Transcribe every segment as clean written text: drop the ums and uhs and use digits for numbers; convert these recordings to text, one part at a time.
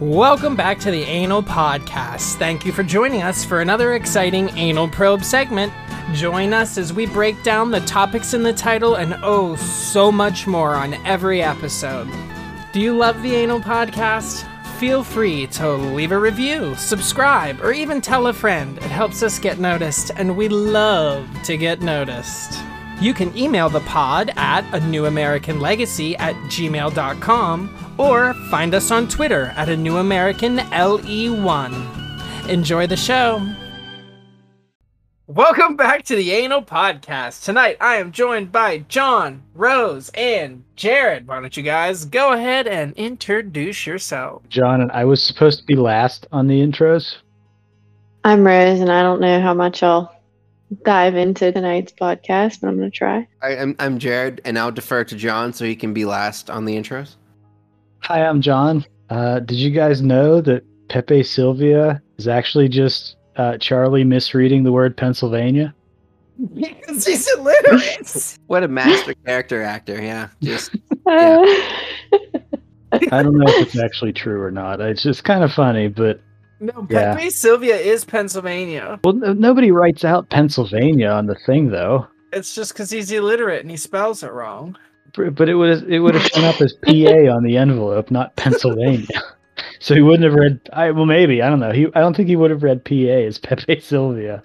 Welcome back to the Anal Podcast. Thank you for joining us for another exciting Anal Probe segment. Join us as we break down the topics in the title and oh, so much more on every episode. Do you love the Anal Podcast? Feel free to leave a review, subscribe, or even tell a friend. It helps us get noticed, and we love to get noticed. You can email the pod at anewamericanlegacy@gmail.com or find us on Twitter at anewamericanle1. Enjoy the show. Welcome back to the Anal Podcast. Tonight I am joined by John, Rose, and Jared. Why don't you guys go ahead and introduce yourself? John, and I was supposed to be last on the intros. I'm Rose, and I don't know how much I'll dive into tonight's podcast, but I'm going to try. I'm Jared, and I'll defer to John so he can be last on the intros. Hi, I'm John. Did you guys know that Pepe Silvia is actually just Charlie misreading the word Pennsylvania? Because he's illiterate. What a master character actor, yeah. Just I don't know if it's actually true or not. It's just kind of funny, but No, yeah. Pepe Silvia is Pennsylvania. Well, nobody writes out Pennsylvania on the thing, though. It's just because he's illiterate and he spells it wrong. But it would have shown up as PA on the envelope, not Pennsylvania. So he wouldn't have read. Well, maybe, I don't know. I don't think he would have read PA as Pepe Silvia.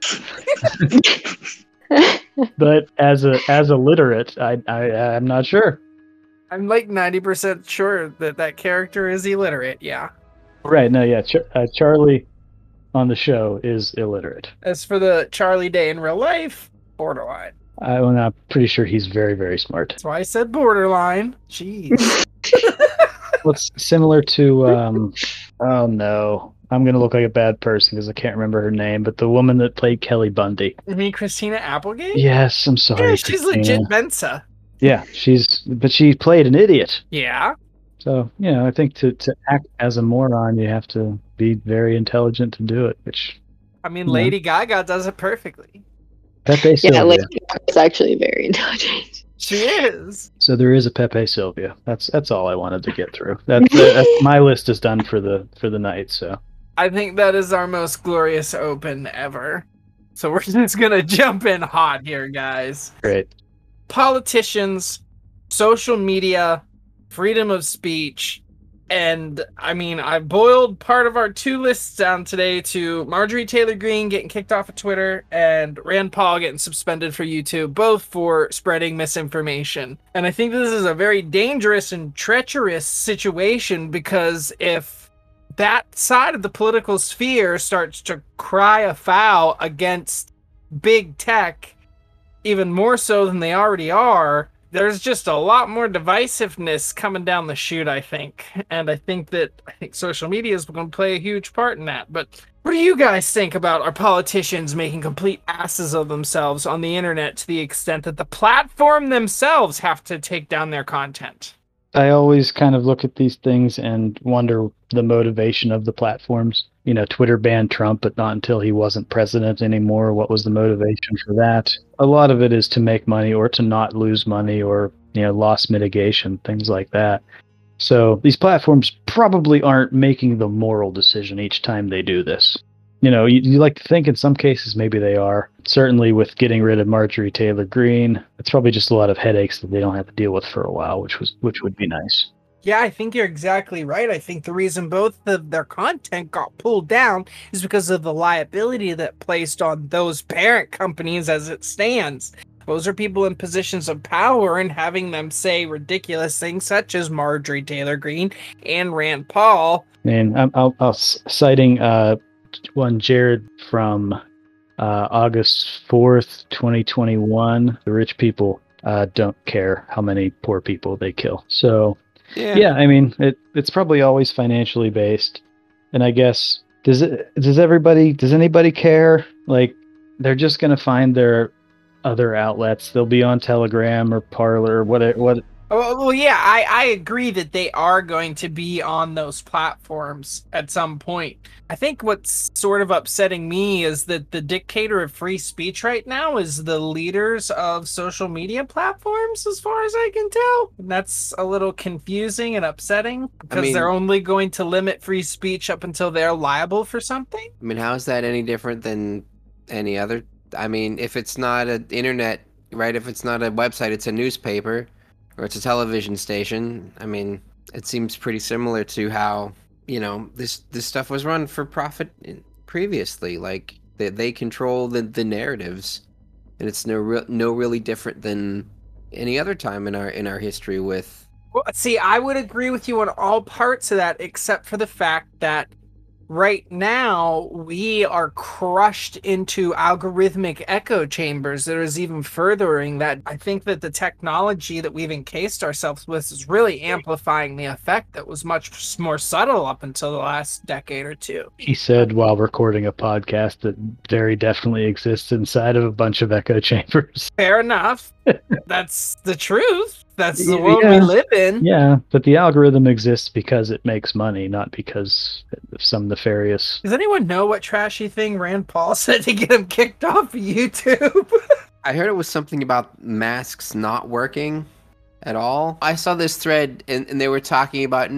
But as a literate, I'm not sure. I'm like 90% sure that character is illiterate. Yeah. Right. No. Yeah. Charlie on the show is illiterate. As for the Charlie Day in real life, borderline. I'm pretty sure he's very, very smart. That's why I said borderline. Jeez. What's similar to? Oh no, I'm gonna look like a bad person because I can't remember her name. But the woman that played Kelly Bundy. You mean Christina Applegate? Yes, I'm sorry. Yeah, she's Christina. legit Mensa. Yeah, but she played an idiot. Yeah. So, I think to act as a moron, you have to be very intelligent to do it, which... I mean, Lady Gaga does it perfectly. Pepe Silvia. Yeah, Lady Gaga is actually very intelligent. She is. So there is a Pepe Silvia. That's all I wanted to get through. That's my list is done for the night, so... I think that is our most glorious open ever. So we're just gonna jump in hot here, guys. Great. Politicians, social media, freedom of speech, and I mean, I boiled part of our two lists down today to Marjorie Taylor Greene getting kicked off of Twitter and Rand Paul getting suspended for YouTube, both for spreading misinformation. And I think this is a very dangerous and treacherous situation because if that side of the political sphere starts to cry a foul against big tech, even more so than they already are, there's just a lot more divisiveness coming down the chute, I think. And I think social media is going to play a huge part in that. But what do you guys think about our politicians making complete asses of themselves on the internet to the extent that the platform themselves have to take down their content? I always kind of look at these things and wonder the motivation of the platforms. Twitter banned Trump, but not until he wasn't president anymore. What was the motivation for that? A lot of it is to make money or to not lose money or, loss mitigation, things like that. So these platforms probably aren't making the moral decision each time they do this. You like to think in some cases maybe they are. Certainly with getting rid of Marjorie Taylor Greene, it's probably just a lot of headaches that they don't have to deal with for a while, which would be nice. Yeah, I think you're exactly right. I think the reason both of their content got pulled down is because of the liability that placed on those parent companies as it stands. Those are people in positions of power, and having them say ridiculous things such as Marjorie Taylor Greene and Rand Paul. And I'll citing one Jared from August 4th, 2021. The rich people don't care how many poor people they kill. So... Yeah, I mean, it's probably always financially based. And I guess, does anybody care? Like, they're just going to find their other outlets. They'll be on Telegram or Parler or what Well, yeah, I agree that they are going to be on those platforms at some point. I think what's sort of upsetting me is that the dictator of free speech right now is the leaders of social media platforms, as far as I can tell. And that's a little confusing and upsetting because they're only going to limit free speech up until they're liable for something. I mean, how is that any different than any other? I mean, if it's not an internet, right? If it's not a website, it's a newspaper or it's a television station. I mean, it seems pretty similar to how, this stuff was run for profit previously. Like they control the narratives, and it's no really different than any other time in our history with. Well, see, I would agree with you on all parts of that, except for the fact that right now we are crushed into algorithmic echo chambers that is even furthering that. I think that the technology that we've encased ourselves with is really amplifying the effect that was much more subtle up until the last decade or two. He said while recording a podcast that very definitely exists inside of a bunch of echo chambers. Fair enough. That's the truth. That's the world we live in. Yeah, but the algorithm exists because it makes money, not because of some nefarious... Does anyone know what trashy thing Rand Paul said to get him kicked off of YouTube? I heard it was something about masks not working at all. I saw this thread and they were talking about,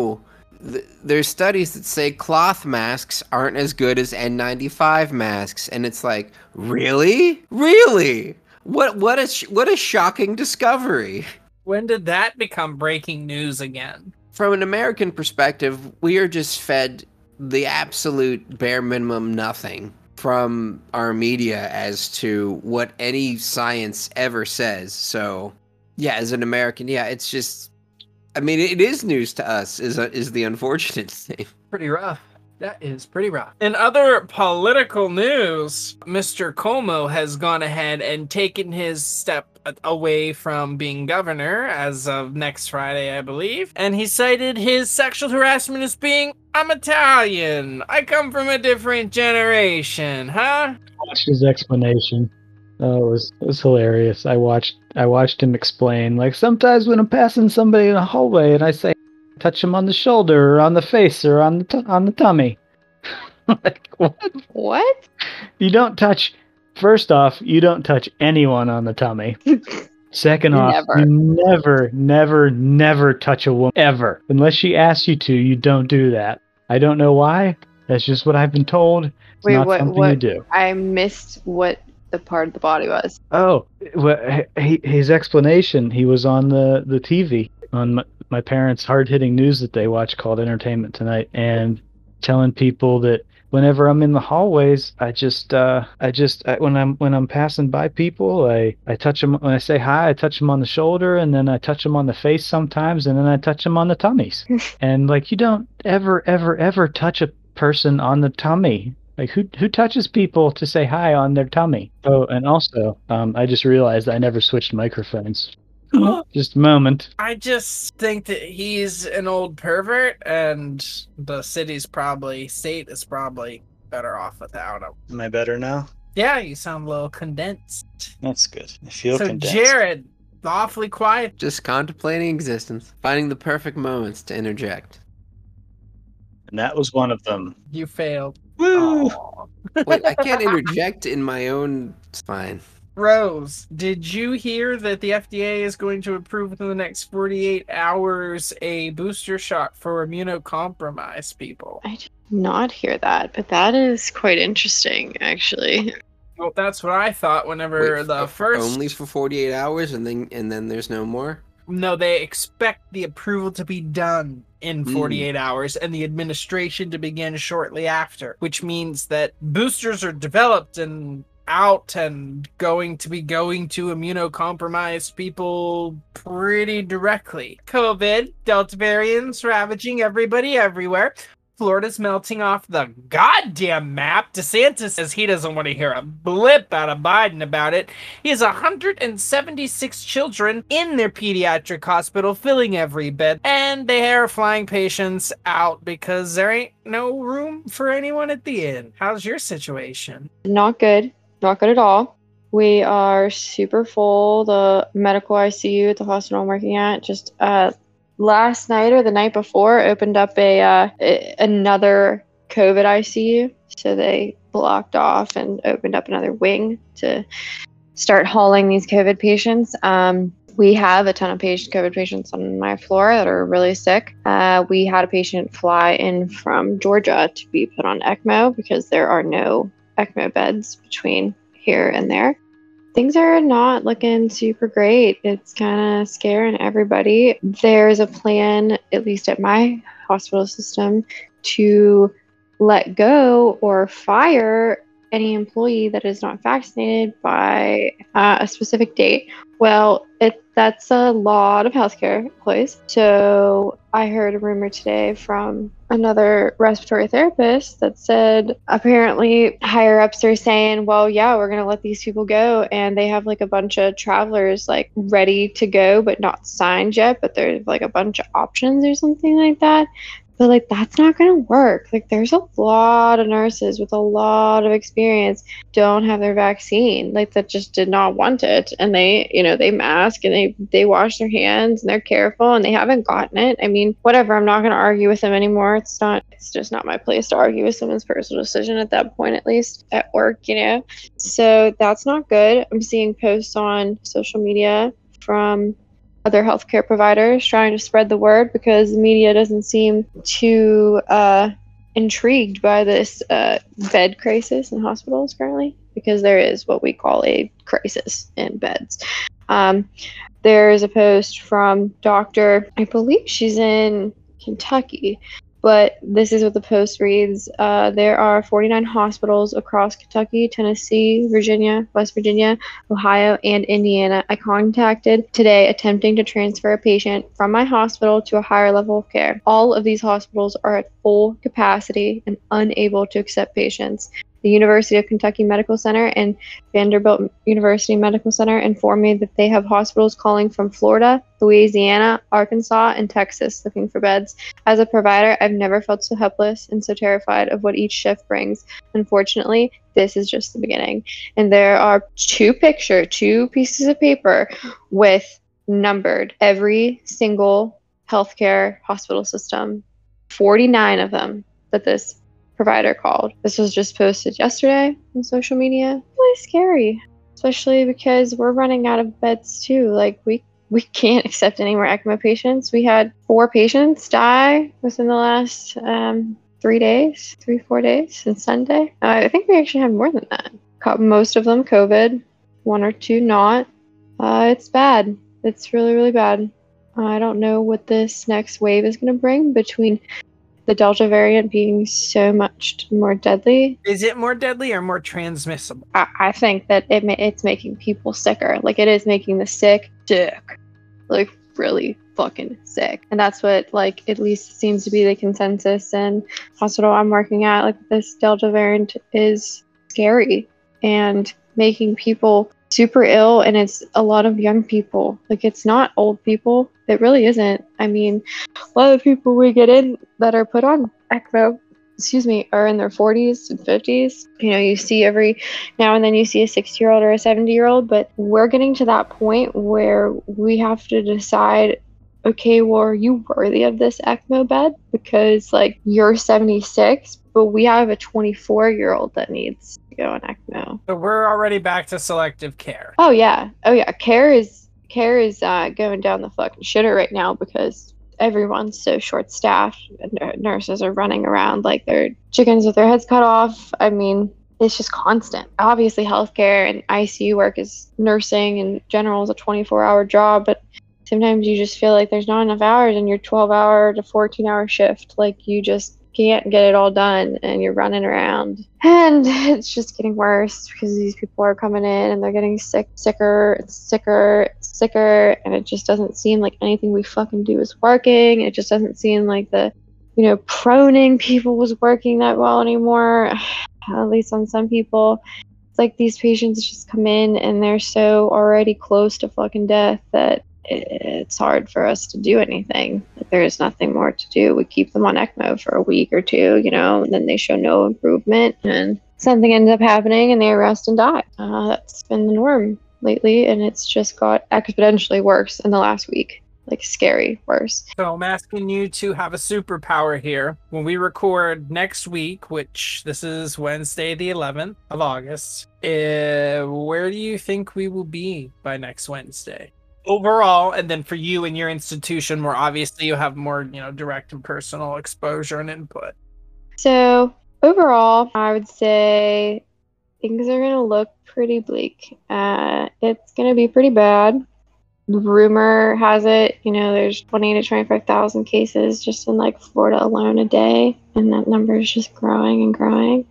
there's studies that say cloth masks aren't as good as N95 masks. And it's like, really? Really? What a shocking discovery. When did that become breaking news again? From an American perspective, we are just fed the absolute bare minimum nothing from our media as to what any science ever says. So, yeah, as an American, it's just, I mean, it is news to us, is the unfortunate thing. Pretty rough. That is pretty rough. In other political news, Mr. Cuomo has gone ahead and taken his step away from being governor as of next Friday, I believe. And he cited his sexual harassment as being, I'm Italian. I come from a different generation, huh? I watched his explanation. Oh, it was hilarious. I watched him explain, like, sometimes when I'm passing somebody in a hallway and I say, touch them on the shoulder or on the face or on the tummy. Like, what? You don't touch. First off, you don't touch anyone on the tummy. Second off, you never touch a woman ever, unless she asks you to. You don't do that. I don't know why. That's just what I've been told. It's not something you do. I missed what the part of the body was. Oh, well, his explanation. He was on the TV on my parents' hard-hitting news that they watch called Entertainment Tonight, and telling people that whenever I'm in the hallways, when I'm passing by people, I touch them. When I say hi, I touch them on the shoulder, and then I touch them on the face sometimes, and then I touch them on the tummies. And like, you don't ever touch a person on the tummy. Like, who touches people to say hi on their tummy? Oh, and also, I just realized I never switched microphones. Just a moment. I just think that he's an old pervert, and the state is probably better off without him. Am I better now? Yeah, you sound a little condensed. That's good. I feel condensed. Jared, awfully quiet. Just contemplating existence, finding the perfect moments to interject. And that was one of them. You failed. Woo! Wait, I can't interject in my own spine. Rose, did you hear that the FDA is going to approve within the next 48 hours a booster shot for immunocompromised people? I did not hear that, but that is quite interesting, actually. Well, that's what I thought whenever first... Only for 48 hours and then there's no more? No, they expect the approval to be done in 48 hours and the administration to begin shortly after, which means that boosters are developed and out and going to immunocompromised people pretty directly. COVID, Delta variants ravaging everybody everywhere. Florida's melting off the goddamn map. DeSantis says he doesn't want to hear a blip out of Biden about it. He has 176 children in their pediatric hospital, filling every bed, and they are flying patients out because there ain't no room for anyone at the inn. How's your situation? Not good. Not good at all. We are super full. The medical ICU at the hospital I'm working at just last night or the night before opened up another COVID ICU. So they blocked off and opened up another wing to start hauling these COVID patients. We have a ton of COVID patients on my floor that are really sick. We had a patient fly in from Georgia to be put on ECMO because there are no ECMO beds between here and there. Things are not looking super great. It's kind of scaring everybody. There's a plan, at least at my hospital system, to let go or fire any employee that is not vaccinated by a specific date. Well, that's a lot of healthcare employees. So I heard a rumor today from another respiratory therapist that said apparently higher ups are saying, well, yeah, we're going to let these people go. And they have like a bunch of travelers like ready to go, but not signed yet. But there's like a bunch of options or something like that. But like that's not gonna work. Like there's a lot of nurses with a lot of experience don't have their vaccine. Like that just did not want it. And they mask and they wash their hands and they're careful and they haven't gotten it. I mean, whatever, I'm not gonna argue with them anymore. It's just not my place to argue with someone's personal decision at that point, at least at work, So that's not good. I'm seeing posts on social media from other healthcare providers trying to spread the word because the media doesn't seem too intrigued by this bed crisis in hospitals currently, because there is what we call a crisis in beds. There is a post from Dr. I believe she's in Kentucky, but this is what the post reads. There are 49 hospitals across Kentucky, Tennessee, Virginia, West Virginia, Ohio, and Indiana I contacted today attempting to transfer a patient from my hospital to a higher level of care. All of these hospitals are at full capacity and unable to accept patients. The University of Kentucky Medical Center and Vanderbilt University Medical Center informed me that they have hospitals calling from Florida, Louisiana, Arkansas, and Texas looking for beds. As a provider, I've never felt so helpless and so terrified of what each shift brings. Unfortunately, this is just the beginning. And there are two pieces of paper with numbered every single healthcare hospital system, 49 of them that this provider called. This was just posted yesterday on social media. Really scary, especially because we're running out of beds too. Like we can't accept any more ECMO patients. We had 4 patients die within the last 4 days since Sunday. I think we actually had more than that. Most of them COVID, 1 or 2 not. It's bad. It's really, really bad. I don't know what this next wave is going to bring between the Delta variant being so much more deadly. Is it more deadly or more transmissible? I think that it's making people sicker. Like it is making the sick, like really fucking sick. And that's what like at least seems to be the consensus in hospital I'm working at. Like this Delta variant is scary and making people super ill, and it's a lot of young people. Like it's not old people. It really isn't. I mean, a lot of people we get in that are put on ECMO, are in their 40s and 50s. You see every now and then you see a 60-year-old or a 70-year-old, but we're getting to that point where we have to decide, okay, well, are you worthy of this ECMO bed? Because like you're 76, but we have a 24-year-old that needs to go on ECMO. So we're already back to selective care. Oh yeah. Care is going down the fucking shitter right now because everyone's so short-staffed and nurses are running around like they're chickens with their heads cut off. I mean, it's just constant. Obviously, healthcare and ICU work is nursing in general is a 24-hour job, but sometimes you just feel like there's not enough hours in your 12-hour to 14-hour shift. Like you just can't get it all done and you're running around. And it's just getting worse because these people are coming in and they're getting sicker, and it just doesn't seem like anything we fucking do is working. It just doesn't seem like the, proning people was working that well anymore, at least on some people. It's like these patients just come in and they're so already close to fucking death that it's hard for us to do anything. there's nothing more to do. We keep them on ECMO for a week or two, and then they show no improvement, and something ends up happening and they arrest and die. That's been the norm lately, and it's just got exponentially worse in the last week. Like, scary worse. So I'm asking you to have a superpower here. When we record next week, which this is Wednesday the 11th of August, where do you think we will be by next Wednesday? Overall, and then for you and your institution, where obviously you have more, direct and personal exposure and input. So overall, I would say things are going to look pretty bleak. It's going to be pretty bad. Rumor has it, there's 20 to 25,000 cases just in like Florida alone a day, and that number is just growing and growing.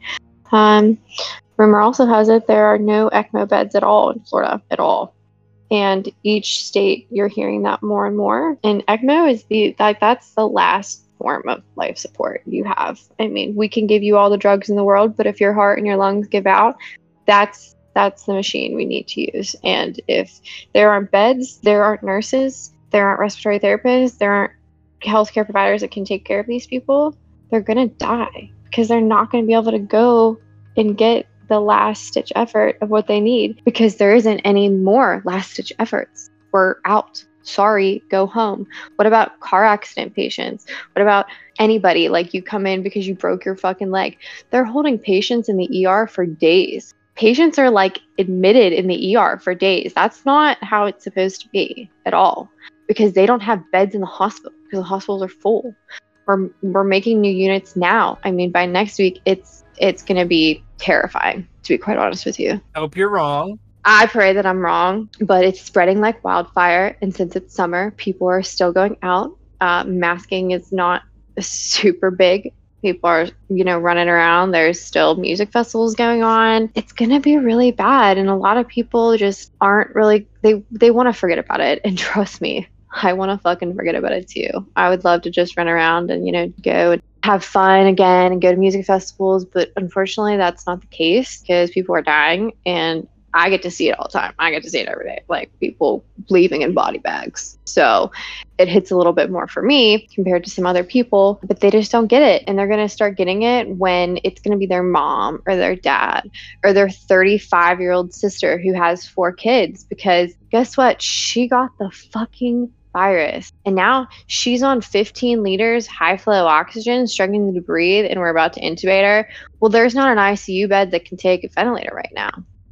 Rumor also has it there are no ECMO beds at all in Florida at all. And each state, you're hearing that more and more. And ECMO is that's the last form of life support you have. I mean, we can give you all the drugs in the world, but if your heart and your lungs give out, that's the machine we need to use. And if there aren't beds, there aren't nurses, there aren't respiratory therapists, there aren't healthcare providers that can take care of these people, they're going to die because they're not going to be able to go and get the last stitch effort of what they need, because there isn't any more last stitch efforts. We're out. Sorry, go home. What about car accident patients? What about anybody? Like, you come in because you broke your fucking leg. They're holding patients in the ER for days. Patients are like admitted in the ER for days. That's not how it's supposed to be at all, because they don't have beds in the hospital because the hospitals are full. We're making new units now. I mean, by next week, it's going to be terrifying, to be quite honest with you. I hope you're wrong. I pray that I'm wrong, but it's spreading like wildfire. And since it's summer, people are still going out. Masking is not super big. People are, running around. There's still music festivals going on. It's going to be really bad. And a lot of people just aren't really, they want to forget about it. And trust me, I want to fucking forget about it too. I would love to just run around and, go and have fun again and go to music festivals. But unfortunately, that's not the case because people are dying, and I get to see it all the time. I get to see it every day, like people leaving in body bags. So it hits a little bit more for me compared to some other people, but they just don't get it. And they're going to start getting it when it's going to be their mom or their dad or their 35-year-old sister who has 4 kids, because guess what? She got the fucking virus. And now she's on 15 liters high flow oxygen, struggling to breathe, and we're about to intubate her. Well, there's not an ICU bed that can take a ventilator right now.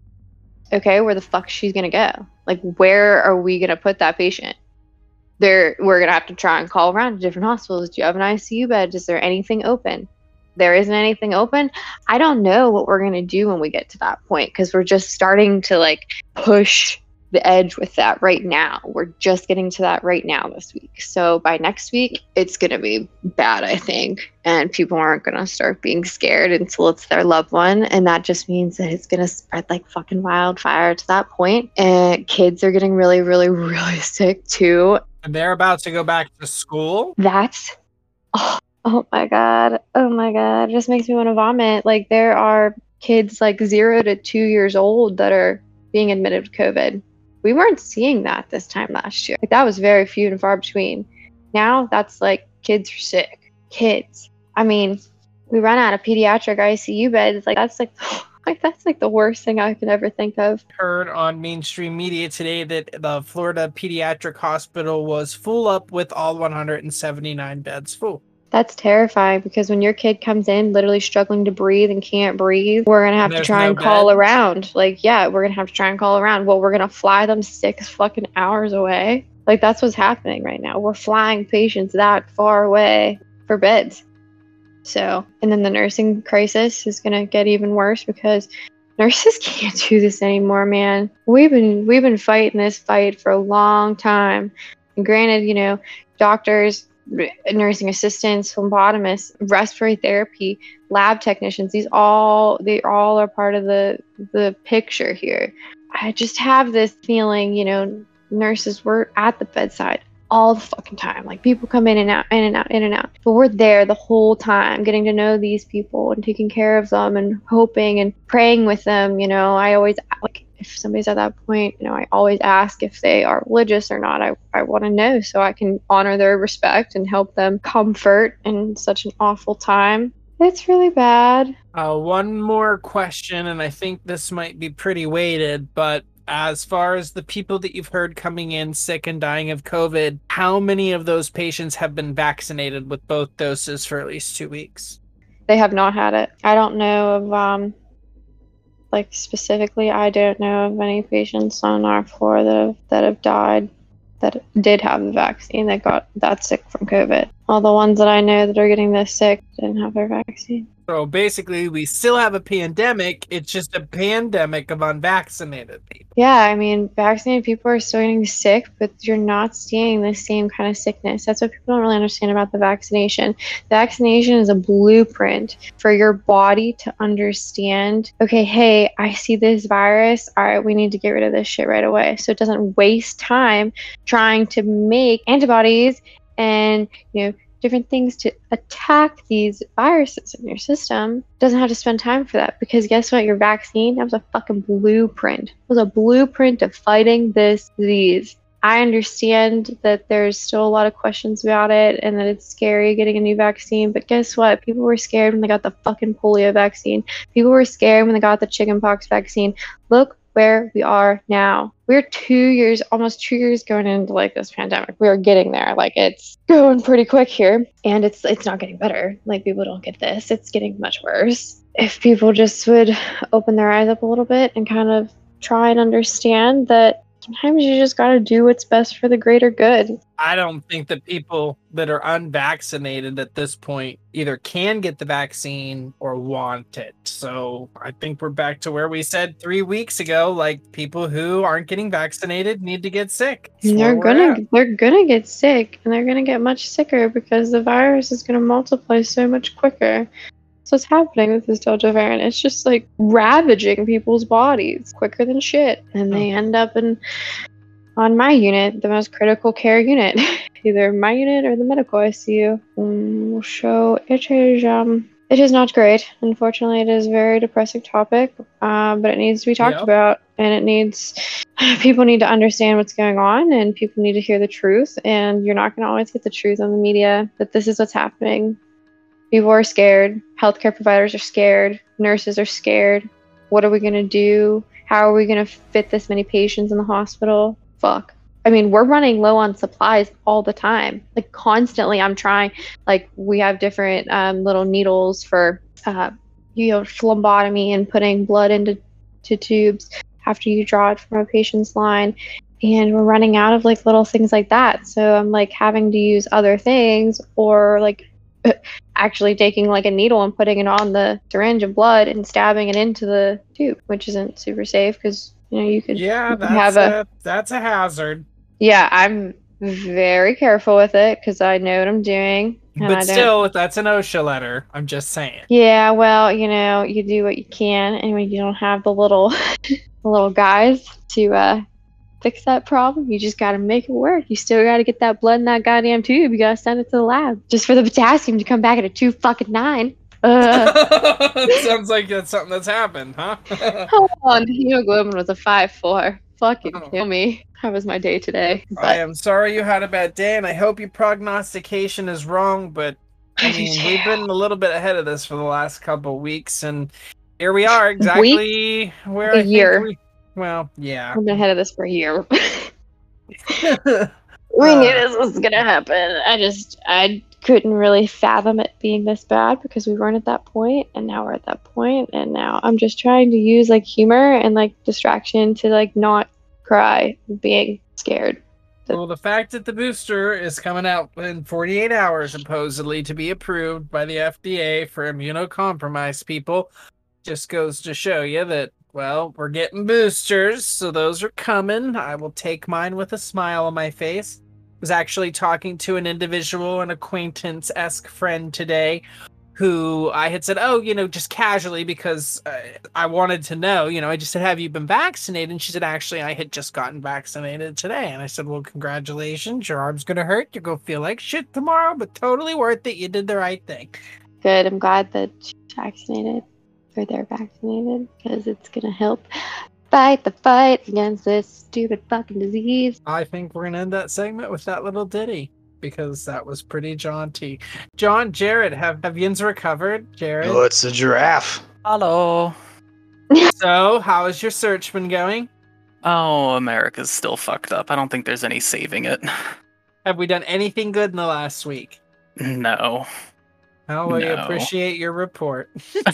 Okay, where the fuck is she gonna go? Like, where are we gonna put that patient? We're gonna have to try and call around to different hospitals. Do you have an ICU bed? Is there anything open? There isn't anything open. I don't know what we're gonna do when we get to that point, because we're just starting to push the edge with that right now. We're just getting to that right now this week. So by next week, it's going to be bad, I think. And people aren't going to start being scared until it's their loved one. And that just means that it's going to spread like fucking wildfire to that point. And kids are getting really, really, really sick too. And they're about to go back to school. That's, oh my God. Oh my God. It just makes me want to vomit. Like, there are kids 0 to 2 years old that are being admitted with COVID. We weren't seeing that this time last year. That was very few and far between. Now that's kids are sick. Kids. I mean, we run out of pediatric ICU beds. That's the worst thing I could ever think of. Heard on mainstream media today that the Florida Pediatric Hospital was full up with all 179 beds full. That's terrifying, because when your kid comes in literally struggling to breathe and can't breathe, we're going to have to try and call around. We're going to have to try and call around. Well, we're going to fly them 6 fucking hours away. That's what's happening right now. We're flying patients that far away for beds. So, and then the nursing crisis is going to get even worse, because nurses can't do this anymore, man. We've been fighting this fight for a long time. And granted, doctors, nursing assistants, phlebotomists, respiratory therapy, lab technicians, they all are part of the picture here. I just have this feeling, nurses were at the bedside all the fucking time. People come in and out, in and out, in and out. But we're there the whole time, getting to know these people and taking care of them and hoping and praying with them. I always, if somebody's at that point, I always ask if they are religious or not. I want to know so I can honor their respect and help them comfort in such an awful time. It's really bad. One more question, and I think this might be pretty weighted, but as far as the people that you've heard coming in sick and dying of COVID, how many of those patients have been vaccinated with both doses for at least 2 weeks? They have not had it. I don't know of, specifically, I don't know of any patients on our floor that have died that did have the vaccine that got that sick from COVID. All the ones that I know that are getting this sick didn't have their vaccine. So basically, we still have a pandemic. It's just a pandemic of unvaccinated people. Yeah, I mean, vaccinated people are still getting sick, but you're not seeing the same kind of sickness. That's what people don't really understand about the vaccination. Vaccination is a blueprint for your body to understand, okay, hey, I see this virus. All right, we need to get rid of this shit right away. So it doesn't waste time trying to make antibodies and, different things to attack these viruses in your system. Doesn't have to spend time for that, because guess what? Your vaccine, that was a fucking blueprint. It was a blueprint of fighting this disease. I understand that there's still a lot of questions about it and that it's scary getting a new vaccine, but guess what? People were scared when they got the fucking polio vaccine. People were scared when they got the chickenpox vaccine. Look where we are now. We're 2 years, almost 2 years going into this pandemic. We are getting there. It's going pretty quick here, and it's not getting better. People don't get this. It's getting much worse. If people just would open their eyes up a little bit and kind of try and understand that sometimes you just got to do what's best for the greater good. I don't think that people that are unvaccinated at this point either can get the vaccine or want it. So I think we're back to where we said 3 weeks ago, people who aren't getting vaccinated need to get sick. They're gonna get sick, and they're gonna get much sicker because the virus is gonna multiply so much quicker. So what's happening with this Delta variant? It's just ravaging people's bodies quicker than shit. And they end up on my unit, the most critical care unit, either my unit or the medical ICU. So it is not great. Unfortunately, it is a very depressing topic, but it needs to be talked about, and people need to understand what's going on, and people need to hear the truth. And you're not going to always get the truth on the media, that this is what's happening. People are scared. Healthcare providers are scared. Nurses are scared. What are we going to do? How are we going to fit this many patients in the hospital? Fuck. I mean, we're running low on supplies all the time. Constantly, I'm trying. We have different little needles for, phlebotomy and putting blood into tubes after you draw it from a patient's line. And we're running out of little things like that. So I'm having to use other things, or actually taking a needle and putting it on the syringe of blood and stabbing it into the tube, which isn't super safe because you could that's a hazard. Yeah, I'm very careful with it because I know what I'm doing. But still, that's an OSHA letter. I'm just saying. Yeah, well, you do what you can, and when you don't have the little guys to fix that problem, you just got to make it work. You still got to get that blood in that goddamn tube. You got to send it to the lab just for the potassium to come back at a 2-fucking-9. Sounds like that's something that's happened, huh? Hold on, the hemoglobin was a 5.4. Fucking kill me. How was my day today? I am sorry you had a bad day, and I hope your prognostication is wrong, but we've been a little bit ahead of this for the last couple weeks, and here we are exactly where a year. Well, yeah. I've been ahead of this for a year. We knew this was gonna happen. I couldn't really fathom it being this bad because we weren't at that point, and now we're at that point, and now I'm just trying to use humor and distraction to not cry being scared. Well, the fact that the booster is coming out in 48 hours supposedly to be approved by the FDA for immunocompromised people just goes to show you that, well, we're getting boosters, so those are coming. I will take mine with a smile on my face. I was actually talking to an individual, an acquaintance-esque friend today, who I had said, just casually, because I wanted to know, I just said, have you been vaccinated? And she said, actually, I had just gotten vaccinated today. And I said, well, congratulations. Your arm's going to hurt. You're going to feel like shit tomorrow, but totally worth it. You did the right thing. Good. I'm glad that she's vaccinated, or they're vaccinated, because it's going to help fight the fight against this stupid fucking disease. I think we're gonna end that segment with that little ditty because that was pretty jaunty. John, Jared, have yins recovered? Jared. Oh, it's a giraffe. Hello. So, how has your search been going? Oh, America's still fucked up. I don't think there's any saving it. Have we done anything good in the last week? No. Oh, we No. appreciate your report.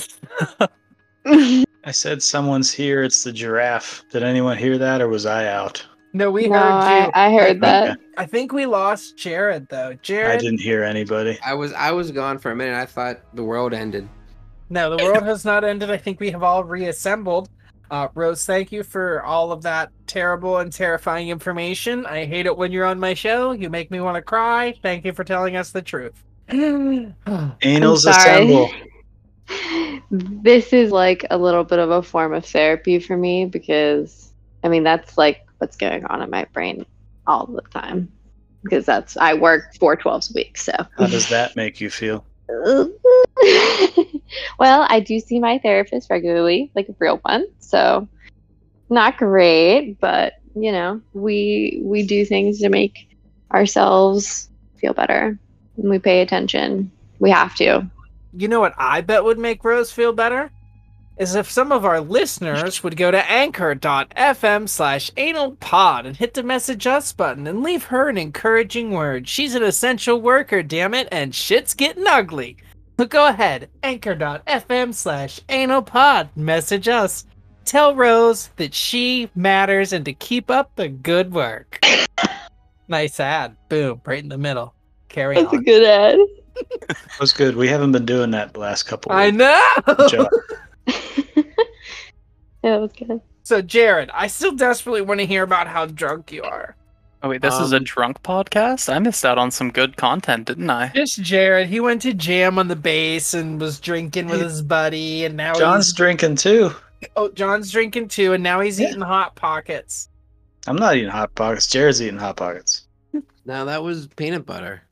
I said someone's here. It's the giraffe. Did anyone hear that, or was I out? No, we No, heard you. I heard that. I think we lost Jared though. I Jared. didn't hear anybody. I was gone for a minute. I thought the world ended. No, the world has not ended. I think we have all reassembled. Rose, thank you for all of that terrible and terrifying information. I hate it when you're on my show. You make me want to cry. Thank you for telling us the truth. Anals I'm sorry. assemble. This is like a little bit of a form of therapy for me because, I mean, that's like what's going on in my brain all the time. Because I work 4 12s a week, so. How does that make you feel? Well, I do see my therapist regularly, like a real one. So, not great, but you know, we do things to make ourselves feel better. And we pay attention. We have to. You know what I bet would make Rose feel better? Is if some of our listeners would go to anchor.fm/analpod and hit the message us button and leave her an encouraging word. She's an essential worker, damn it, and shit's getting ugly. So go ahead, anchor.fm/analpod, message us. Tell Rose that she matters and to keep up the good work. Nice ad. Boom, right in the middle. Carry That's a on. good ad. That was good. We haven't been doing that the last couple I weeks. know! Good job. Yeah, that was good. So, Jared, I still desperately want to hear about how drunk you are. Oh wait, this is a drunk podcast? I missed out on some good content, didn't I? Just Jared. He went to jam on the base and was drinking with his buddy, and now John's drinking too. John's drinking too, and now he's Yeah. eating Hot Pockets. I'm not eating Hot Pockets. Jared's eating Hot Pockets. No, that was peanut butter.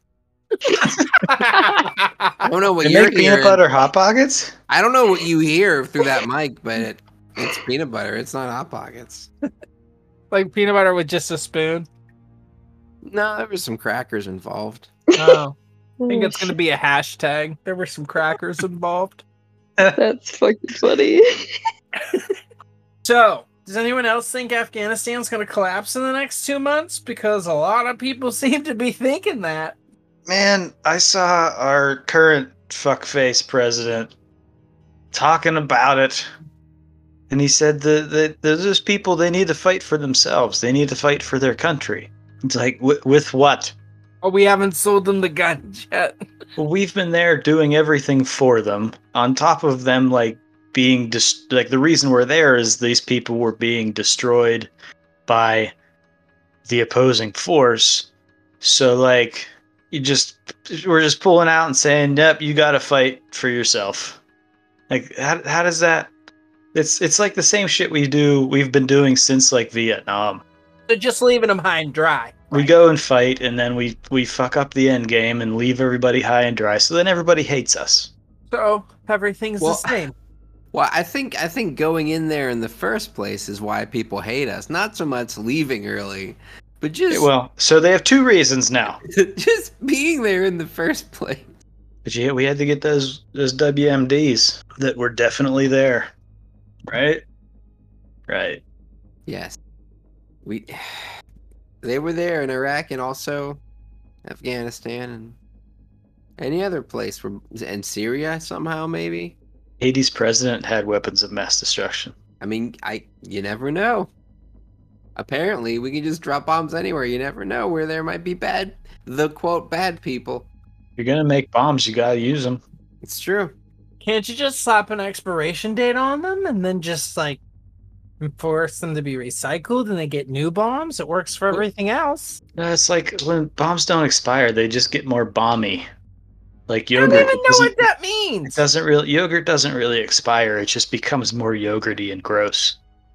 I don't know what You you're make peanut hearing. butter Hot Pockets? I don't know what you hear through that mic, but it's peanut butter. It's not Hot Pockets. Like peanut butter with just a spoon. No, there was some crackers involved. Oh, I think it's gonna be a hashtag. There were some crackers involved. That's fucking funny. So, does anyone else think Afghanistan's gonna collapse in the next 2 months? Because a lot of people seem to be thinking that. Man, I saw our current fuckface president talking about it. And he said that there's just people, they need to fight for themselves. They need to fight for their country. It's like, with what? Oh, we haven't sold them the guns yet. Well, we've been there doing everything for them. On top of them, like, being like, the reason we're there is these people were being destroyed by the opposing force. So, like, we're just pulling out and saying, yep, you gotta fight for yourself. Like, how does that... It's like the same shit we've been doing since, like, Vietnam. They're just leaving them high and dry. We go and fight, and then we fuck up the end game and leave everybody high and dry, so then everybody hates us. So, everything's Well, the same. Well, I think going in there in the first place is why people hate us. Not so much leaving early, but just Well, so they have 2 reasons now. just being there in the first place. But yeah, we had to get those WMDs that were definitely there. Right? Right. Yes, they were there in Iraq and also Afghanistan and any other place and Syria somehow maybe. Haiti's president had weapons of mass destruction. I mean, you never know. Apparently, we can just drop bombs anywhere. You never know where there might be bad people. If you're gonna make bombs, you gotta use them. It's true. Can't you just slap an expiration date on them and then just, like, force them to be recycled and they get new bombs? It works for everything else. No, it's like when bombs don't expire, they just get more bomby. Like I yogurt. don't even know what that means. Yogurt doesn't really expire. It just becomes more yogurty and gross.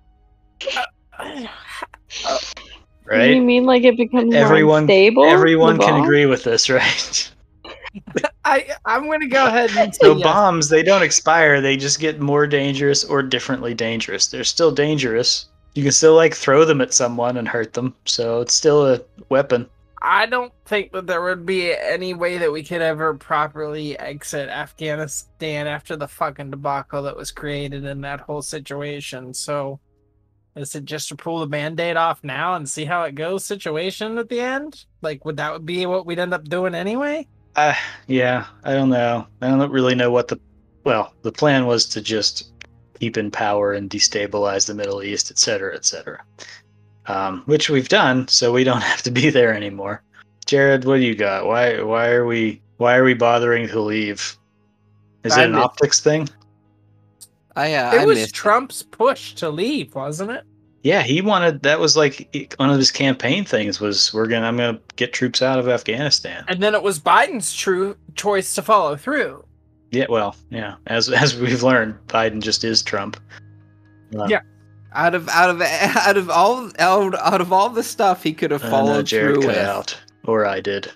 Right? You mean like it becomes more Everyone unstable? can agree with this, right? I'm going to go ahead and say So yes. bombs, they don't expire. They just get more dangerous or differently dangerous. They're still dangerous. You can still like throw them at someone and hurt them, so it's still a weapon. I don't think that there would be any way that we could ever properly exit Afghanistan after the fucking debacle that was created in that whole situation. So, is it just to pull the Band-Aid off now and see how it goes situation at the end? Like, would that be what we'd end up doing anyway? Yeah, I don't know. I don't really know what the plan was to just keep in power and destabilize the Middle East, etc., etc. Which we've done, so we don't have to be there anymore. Jared, what do you got? Why are we bothering to leave? Is it an optics thing? I was missed Trump's push to leave, wasn't it? Yeah, he wanted. That was like one of his campaign things. Was I'm gonna get troops out of Afghanistan. And then it was Biden's true choice to follow through. Yeah, well, yeah. As we've learned, Biden just is Trump. Yeah. Out of all the stuff he could have followed Jared through cut with. out, or I did.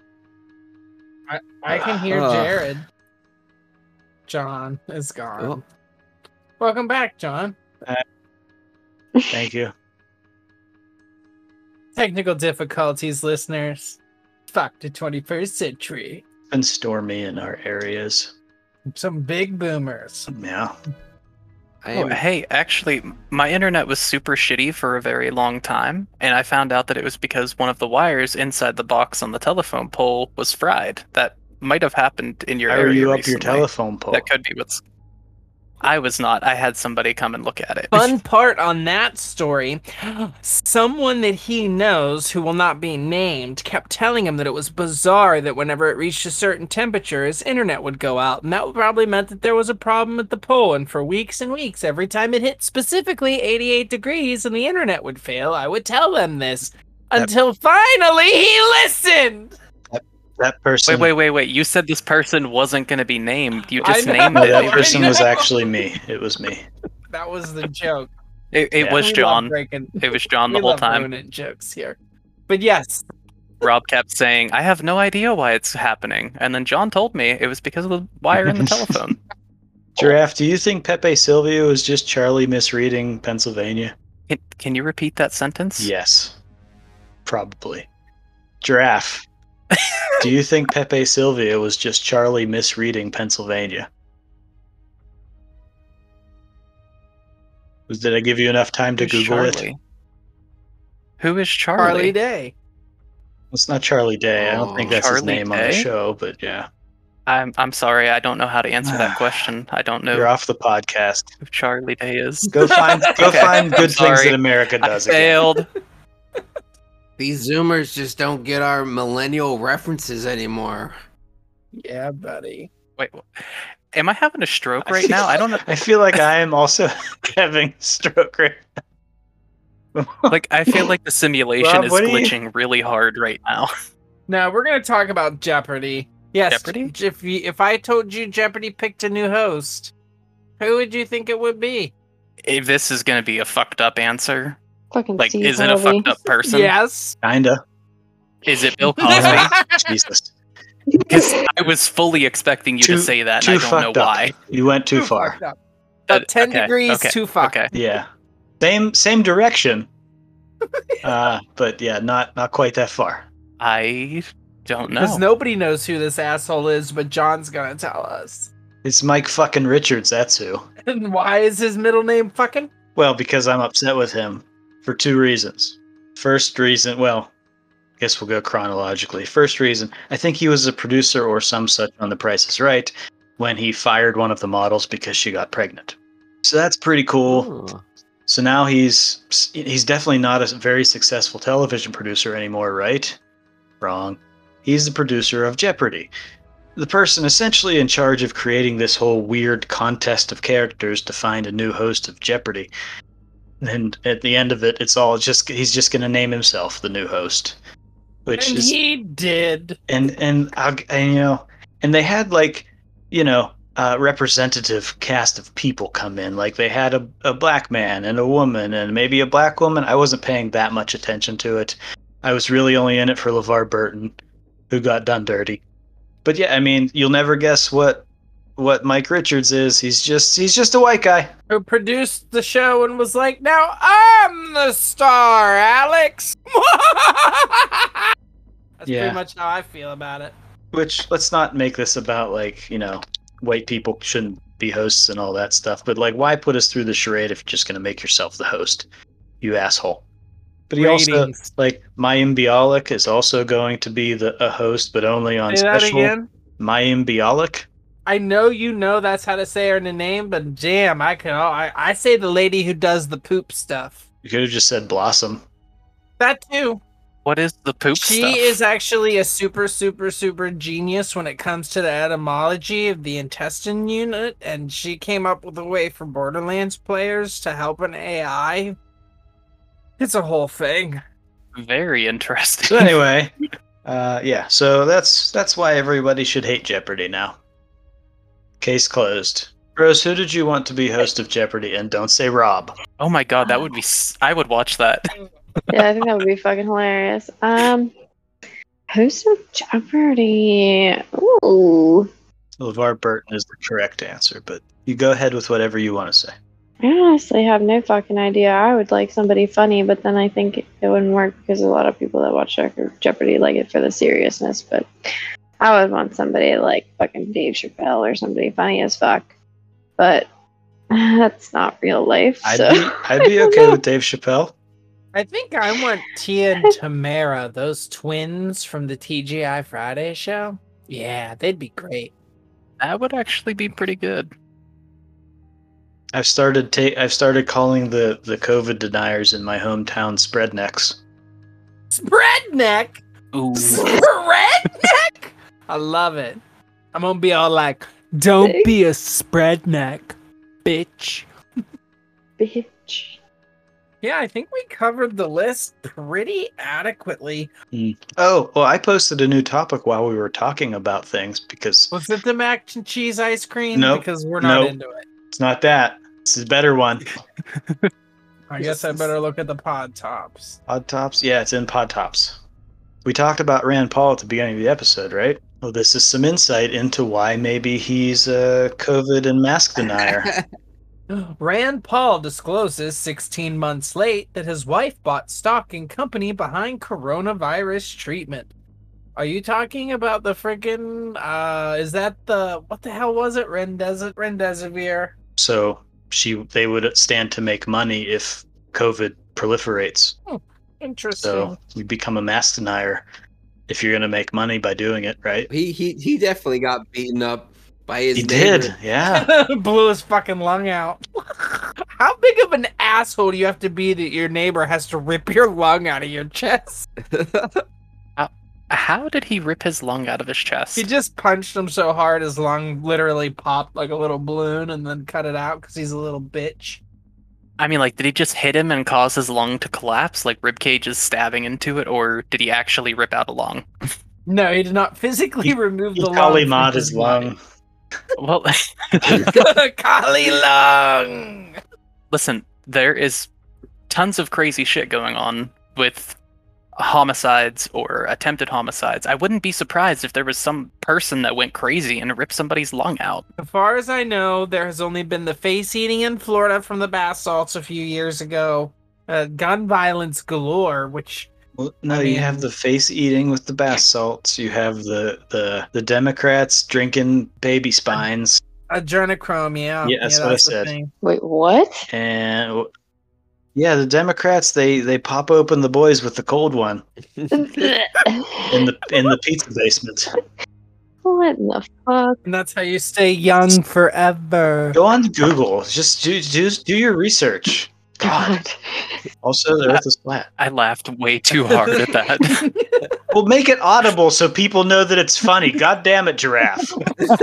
I can hear Jared. John is gone. Oh. Welcome back, John. Thank you. Technical difficulties, listeners. Fuck the 21st century. It's been stormy in our areas. Some big boomers. Yeah. Hey, actually, my internet was super shitty for a very long time, and I found out that it was because one of the wires inside the box on the telephone pole was fried. That might have happened in your How area are you up recently. your telephone pole? That could be what's... I was not. I had somebody come and look at it. Fun part on that story, someone that he knows who will not be named kept telling him that it was bizarre that whenever it reached a certain temperature, his internet would go out. And that probably meant that there was a problem at the pole. And for weeks and weeks, every time it hit specifically 88 degrees and the internet would fail, I would tell them this. Until finally he listened! That person. Wait. You said this person wasn't going to be named. You just I know. named No, it. that person was actually me. It was me. That was the joke. It was We love John. breaking- It was John the we whole love time. ruining jokes here. But yes, Rob kept saying, I have no idea why it's happening. And then John told me it was because of the wire in the telephone. Giraffe, do you think Pepe Silvio is just Charlie misreading Pennsylvania? Can you repeat that sentence? Yes. Probably. Giraffe, do you think Pepe Silvio was just Charlie misreading Pennsylvania? Did I give you enough time to Who's Google it? Charlie? Who is Charlie Charlie? Day. It's not Charlie Day. I don't think that's his Charlie name on the Day? show, but yeah. I'm sorry, I don't know how to answer that question. I don't know You're off the podcast. who Charlie Day is. Go find Okay, good things sorry. that America I does again. failed. These Zoomers just don't get our millennial references anymore. Yeah, buddy. Wait, am I having a stroke right now? I don't know. I feel like I am also having a stroke right now. Like, I feel like the simulation Rob, is what do you- glitching really hard right now. Now we're gonna talk about Jeopardy. Yes, Jeopardy? If I told you Jeopardy picked a new host, who would you think it would be? If this is going to be a fucked up answer, Fucking like, Steve is it a Harvey. fucked up person? Yes. Kinda. Is it Bill Cosby? Jesus. Because I was fully expecting you to say that, and I don't know fucked up. why. You went too far. fucked up. About 10 Okay, degrees okay, too far. Okay. Yeah. Same direction. But yeah, not quite that far. I don't know. Because nobody knows who this asshole is, but John's gonna tell us. It's Mike fucking Richards, that's who. And why is his middle name fucking? Well, because I'm upset with him for two reasons. First reason, well, I guess we'll go chronologically. First reason, I think he was a producer or some such on The Price is Right when he fired one of the models because she got pregnant. So that's pretty cool. Oh. So now he's definitely not a very successful television producer anymore, right? Wrong. He's the producer of Jeopardy! The person essentially in charge of creating this whole weird contest of characters to find a new host of Jeopardy! And at the end of it, it's all just he's just going to name himself the new host, which And is he did. and you know, and they had like, you know, representative cast of people come in. Like they had a black man and a woman and maybe a black woman. I wasn't paying that much attention to it. I was really only in it for LeVar Burton, who got done dirty. But yeah, I mean, you'll never guess what Mike Richards is. He's just a white guy. Who produced the show and was like, now I'm the star, Alex. That's Yeah. pretty much how I feel about it. Which, let's not make this about, like, white people shouldn't be hosts and all that stuff, but, like, why put us through the charade if you're just going to make yourself the host? You asshole. But he also, Ratings. like, Mayim Bialik is also going to be a host, but only on Say that special. again. Mayim Bialik? I know that's how to say her name, but damn, I say the lady who does the poop stuff. You could have just said Blossom. That too. What is the poop She stuff? is actually a super genius when it comes to the etymology of the intestine unit, and she came up with a way for Borderlands players to help an AI. It's a whole thing. Very interesting. So anyway, yeah, so that's why everybody should hate Jeopardy now. Case closed. Rose, who did you want to be host of Jeopardy? And don't say Rob. Oh my god, that would be. I would watch that. Yeah, I think that would be fucking hilarious. Host of Jeopardy. Ooh. LeVar Burton is the correct answer, but you go ahead with whatever you want to say. I honestly have no fucking idea. I would like somebody funny, but then I think it wouldn't work because a lot of people that watch Jeopardy like it for the seriousness. But I would want somebody like fucking Dave Chappelle or somebody funny as fuck. But that's not real life. So. I'd be okay with Dave Chappelle. I think I want Tia and Tamara, those twins from the TGI Friday show. Yeah, they'd be great. That would actually be pretty good. I've started calling the COVID deniers in my hometown Spreadnecks. Spreadneck? Ooh. Spreadneck? I love it. I'm gonna be all like, don't be a spreadneck, bitch. Bitch. Yeah, I think we covered the list pretty adequately. Oh, well, I posted a new topic while we were talking about things because Was it the mac and cheese ice cream? Nope. Because we're not Nope. into it. it's not that. It's a better one. I guess I better look at the pod tops. Pod Tops? Yeah, it's in Pod Tops. We talked about Rand Paul at the beginning of the episode, right? Well, this is some insight into why maybe he's a COVID and mask denier. Rand Paul discloses 16 months late that his wife bought stock in company behind coronavirus treatment. Are you talking about the freaking, is that what the hell was it? Remdesivir? So they would stand to make money if COVID proliferates. Interesting. So you become a mask denier if you're going to make money by doing it, right? He definitely got beaten up by his He neighbor. did, yeah. Blew his fucking lung out. How big of an asshole do you have to be that your neighbor has to rip your lung out of your chest? How did he rip his lung out of his chest? He just punched him so hard his lung literally popped like a little balloon and then cut it out because he's a little bitch. I mean, like, did he just hit him and cause his lung to collapse, like ribcage is stabbing into it, or did he actually rip out a lung? No, he did not physically remove He the lung. Kali from Ma'd his lung. Well, Kali lung! listen, there is tons of crazy shit going on with homicides or attempted homicides. I wouldn't be surprised if there was some person that went crazy and ripped somebody's lung out. As far as I know, there has only been the face eating in Florida from the bath salts a few years ago. Gun violence galore, which... Well, no, I mean- you have the face eating with the bath salts. You have the Democrats drinking baby spines. Adrenochrome, yeah. Yeah, that's what I the said. thing. Wait, what? And yeah, the Democrats they pop open the boys with the cold one in the pizza basement. What in the fuck? And that's how you stay young forever. Go on to Google. Just do your research. God. Also, the Earth is flat. I laughed way too hard at that. Well, make it audible so people know that it's funny. God damn it, Giraffe.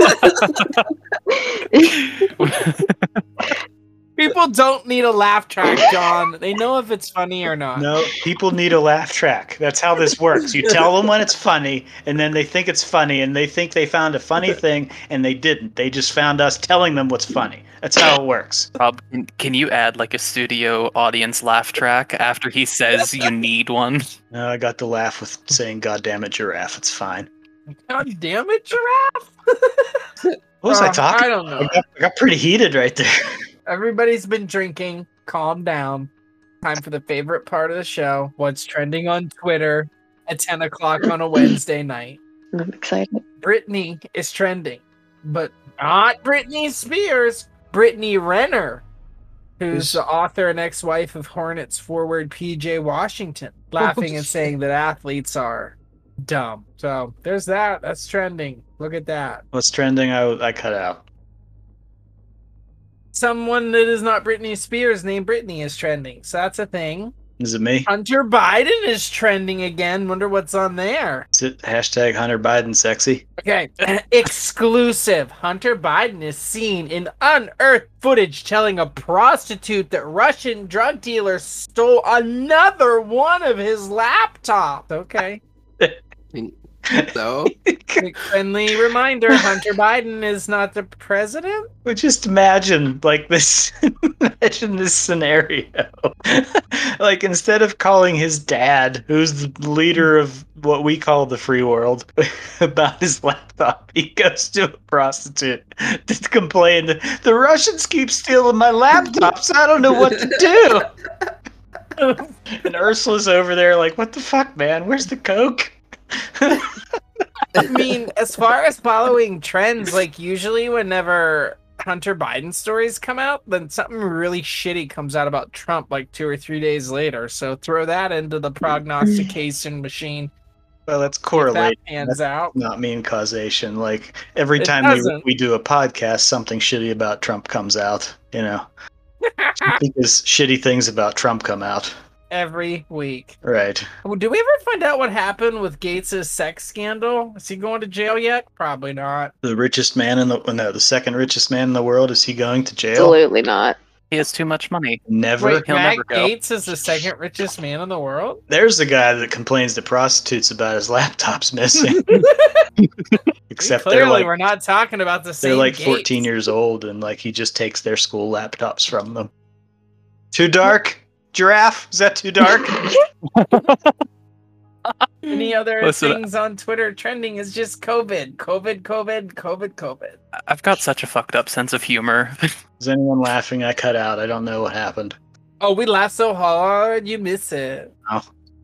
People don't need a laugh track, John. They know if it's funny or not. No, people need a laugh track. That's how this works. You tell them when it's funny, and then they think it's funny, and they think they found a funny thing, and they didn't. They just found us telling them what's funny. That's how it works. Rob, can you add like a studio audience laugh track after he says you need one? No, I got the laugh with saying, God damn it, Giraffe. It's fine. God damn it, Giraffe! What was I talking? I don't know. I got pretty heated right there. Everybody's been drinking. Calm down. Time for the favorite part of the show. What's trending on Twitter at 10 o'clock on a Wednesday night. I'm excited. Britney is trending, but not Britney Spears. Brittany Renner, who's the author and ex-wife of Hornets forward PJ Washington, laughing and saying that athletes are dumb. So there's that. That's trending. Look at that. What's trending? I cut out. Someone that is not Britney Spears named Britney is trending. So that's a thing. Is it me? Hunter Biden is trending again. Wonder what's on there. Is it hashtag Hunter Biden sexy? Okay, exclusive. Hunter Biden is seen in unearthed footage telling a prostitute that Russian drug dealers stole another one of his laptops. Okay. So, Friendly reminder, Hunter Biden is not the president? But just imagine, like, this, imagine this scenario. Like, instead of calling his dad, who's the leader of what we call the free world, about his laptop, he goes to a prostitute to complain that the Russians keep stealing my laptops. I don't know what to do. And Ursula's over there like, what the fuck, man? Where's the Coke? I mean, as far as following trends, like usually whenever Hunter Biden stories come out, then something really shitty comes out about Trump like 2 or 3 days later. So throw that into the prognostication machine. Well, that's correlated. That pans out. Not mean causation. Like every It time doesn't. we do a podcast, something shitty about Trump comes out. You know, because shitty things about Trump come out. Every week. Right. Well, did we ever find out what happened with Gates' sex scandal? Is he going to jail yet? Probably not. The richest man in the second richest man in the world, is he going to jail? Absolutely not. He has too much money. Never. Wait, He'll Matt never go. Gates is the second richest man in the world? There's the guy that complains to prostitutes about his laptops missing. Except Clearly, we're not talking about the same they're like Gates. 14 years old, and like he just takes their school laptops from them. Too dark? Giraffe? Is that too dark? Any other Listen, things on Twitter trending is just COVID. COVID. I've got such a fucked up sense of humor. Is anyone laughing? I cut out. I don't know what happened. Oh, we laugh so hard, you miss it. Oh.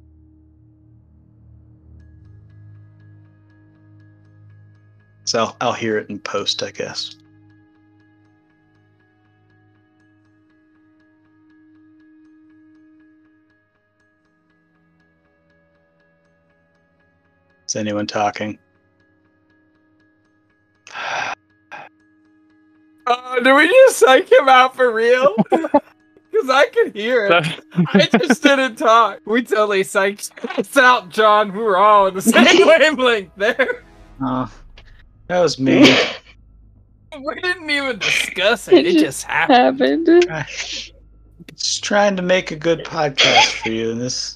So I'll hear it in post, I guess. Is anyone talking? Did we just psych him out for real? Because I could hear it. I just didn't talk. We totally psyched us out, John. We were all in the same wavelength there. Oh, that was me. We didn't even discuss it. It just happened. Just trying to make a good podcast for you. And this.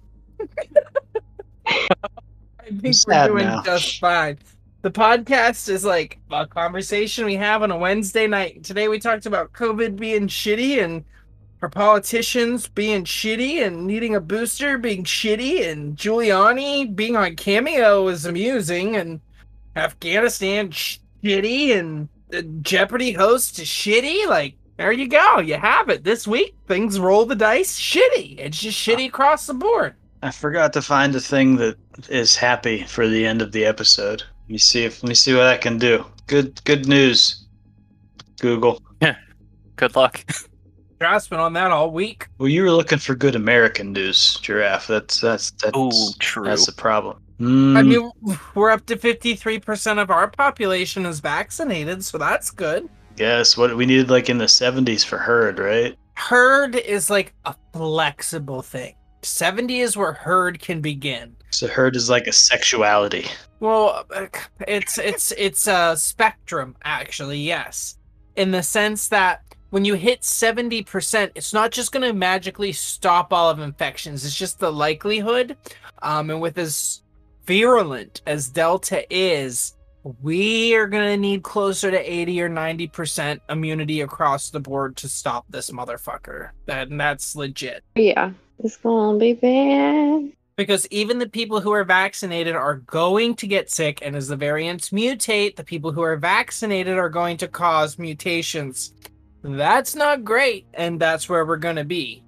I think we're sad doing now. just fine. The podcast is like a conversation we have on a Wednesday night. Today we talked about COVID being shitty and our politicians being shitty and needing a booster being shitty, and Giuliani being on Cameo is amusing, and Afghanistan shitty, and the Jeopardy host is shitty. Like, there you go. You have it. This week, things roll the dice shitty. It's just shitty across the board. I forgot to find the thing that is happy for the end of the episode. Let me see what I can do. Good news. Google. Good luck. Josh's been on that all week. Well, you were looking for good American news, Giraffe. That's Oh, true. That's the problem. I mean, we're up to 53% of our population is vaccinated, so that's good. Yes, what we needed like in the 70s for herd, right? Herd is like a flexible thing. 70 is where herd can begin. So herd is like a sexuality. Well, it's a spectrum, actually, yes. In the sense that when you hit 70%, it's not just going to magically stop all of infections. It's just the likelihood. And with as virulent as Delta is, we are going to need closer to 80 or 90% immunity across the board to stop this motherfucker. And that's legit. Yeah, it's gonna be bad. Because even the people who are vaccinated are going to get sick, and as the variants mutate, the people who are vaccinated are going to cause mutations. That's not great, and that's where we're gonna be.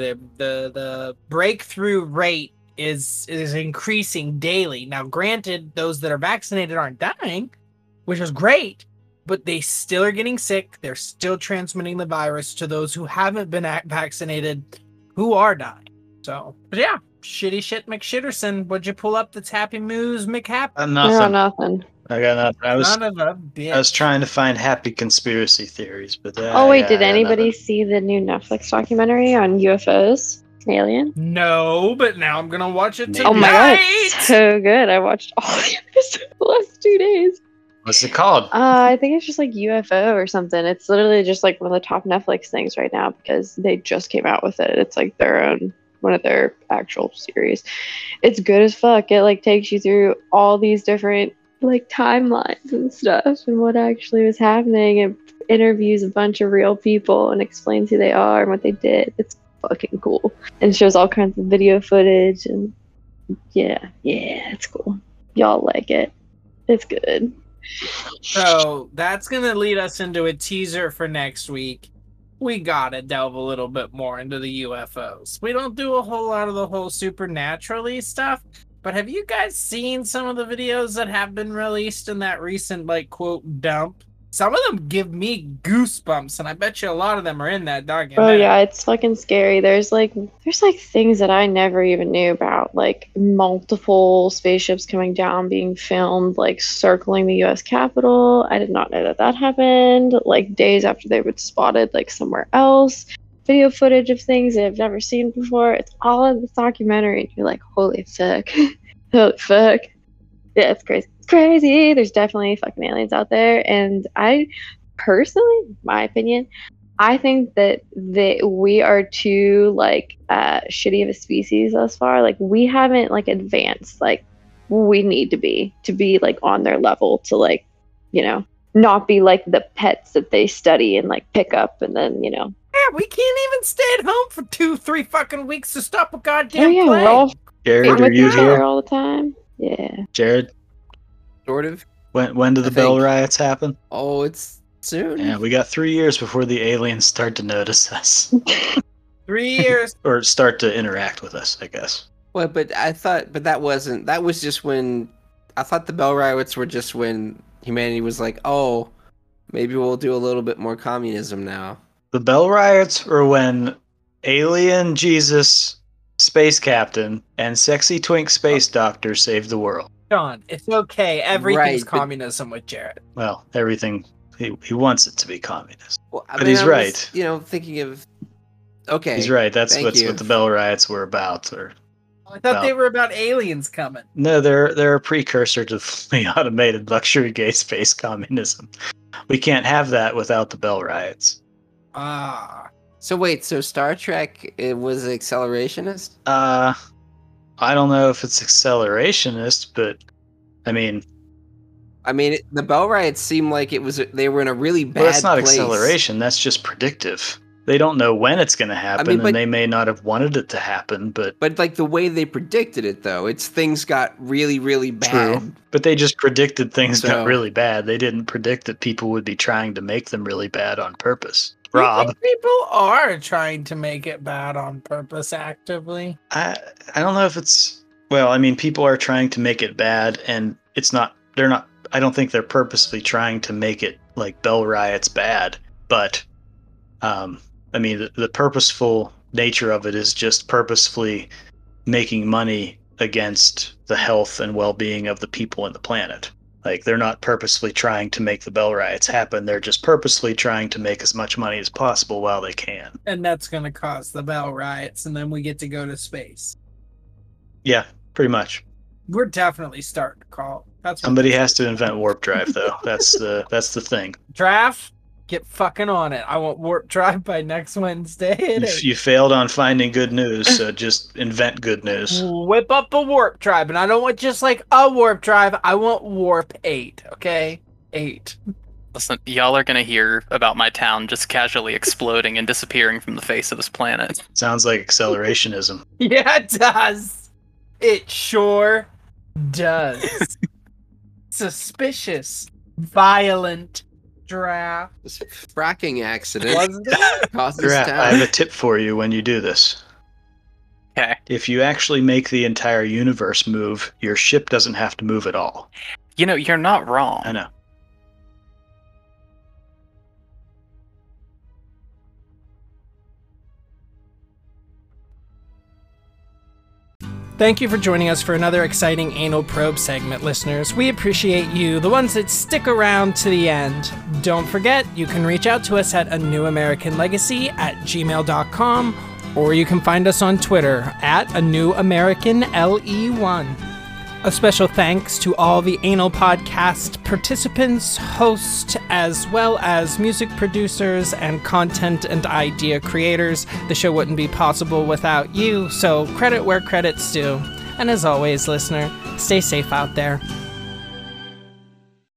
The breakthrough rate is increasing daily. Now, granted, those that are vaccinated aren't dying, which is great, but they still are getting sick. They're still transmitting the virus to those who haven't been vaccinated, who are dying. So, but yeah, shitty shit McShitterson. What'd you pull up that's Happy Moose McHap? No, Nothing. nothing. I got nothing. I was Son of a bitch. I was trying to find happy conspiracy theories, but Oh wait, yeah, did I got anybody nothing. see the new Netflix documentary on UFOs? Alien? No, but now I'm gonna watch it tonight. Oh my god, it's so good. I watched all the episodes the last 2 days. What's it called? I think it's just like UFO or something. It's literally just like one of the top Netflix things right now because they just came out with it. It's like their own one of their actual series. It's good as fuck. It like takes you through all these different like timelines and stuff and what actually was happening and interviews a bunch of real people and explains who they are and what they did. It's fucking cool. And shows all kinds of video footage and yeah, it's cool. Y'all like it. It's good. So that's gonna lead us into a teaser for next week. We gotta delve a little bit more into the UFOs. We don't do a whole lot of the whole supernaturally stuff, but have you guys seen some of the videos that have been released in that recent like quote dump? Some of them give me goosebumps, and I bet you a lot of them are in that documentary. Oh yeah, it's fucking scary. There's like things that I never even knew about, like multiple spaceships coming down, being filmed, like circling the U.S. Capitol. I did not know that happened. Like days after they were spotted, like somewhere else. Video footage of things that I've never seen before. It's all in this documentary, and you're like, holy fuck, holy fuck. Yeah, it's crazy. It's crazy. There's definitely fucking aliens out there. And I personally, my opinion, I think that we are too like shitty of a species thus far. Like we haven't like advanced like we need to be like on their level to like, you know, not be like the pets that they study and like pick up and then, you know. Yeah, we can't even stay at home for 2-3 fucking weeks to stop a goddamn yeah, plague. we're all Jared, are you here? all the time. Yeah. Jared, Sort of. when do the I Bell think- riots happen? Oh, it's soon. Yeah, we got 3 years before the aliens start to notice us 3 years. or start to interact with us, I guess. Well, but I thought, but that wasn't. That was just when. I thought the Bell riots were just when humanity was like, oh, maybe we'll do a little bit more communism now. The Bell riots were when Alien Jesus, Space Captain, and Sexy Twink Space Doctor saved the world. Sean, it's okay. Everything's Right, but- communism with Jared. Well, everything he wants it to be communist. Well, I But mean, he's I was, right. You know, thinking of. Okay. He's right. That's thank what you. the Bell riots were about. Or I thought they Well- were about aliens coming. no, they're a precursor to fully automated luxury gay space communism. We can't have that without the Bell riots. Ah. So wait, so Star Trek it was accelerationist? I don't know if it's accelerationist, but I mean, I mean, the Bell riots seemed like it was. They were in a really bad. well, that's not place. acceleration. That's just predictive. They don't know when it's going to happen, but- and they may not have wanted it to happen, but But like the way they predicted it, though, it's things got really, really bad. true. But they just predicted things So- got really bad. They didn't predict that people would be trying to make them really bad on purpose. I Rob, think people are trying to make it bad on purpose actively. I don't know if it's well. I mean, people are trying to make it bad, and it's not. They're not. I don't think they're purposely trying to make it like Bell riots bad. But, I mean, the purposeful nature of it is just purposefully making money against the health and well-being of the people in the planet. Like they're not purposefully trying to make the Bell riots happen. They're just purposefully trying to make as much money as possible while they can. And that's going to cause the Bell riots, and then we get to go to space. Yeah, pretty much. We're definitely starting to call. That's what Somebody has to invent warp drive, though. That's the thing. Draft, get fucking on it. I want warp drive by next Wednesday. at 8. You failed on finding good news, so just invent good news. Whip up a warp drive, and I don't want just like a warp drive. I want warp 8. Okay, 8. Listen, y'all are gonna hear about my town just casually exploding and disappearing from the face of this planet. Sounds like accelerationism. Yeah, it does. It sure does. Suspicious, violent, Giraffe. This fracking accident Was there? causes Giraffe, I have town. a tip for you when you do this. Okay. If you actually make the entire universe move, your ship doesn't have to move at all. You know, you're not wrong. I know. Thank you for joining us for another exciting Anal Probe segment, listeners. We appreciate you, the ones that stick around to the end. Don't forget, you can reach out to us at anewamericanlegacy@gmail.com, or you can find us on Twitter at anewamericanle1. A special thanks to all the Anal Podcast participants, hosts, as well as music producers and content and idea creators. The show wouldn't be possible without you, so credit where credit's due. And as always, listener, stay safe out there.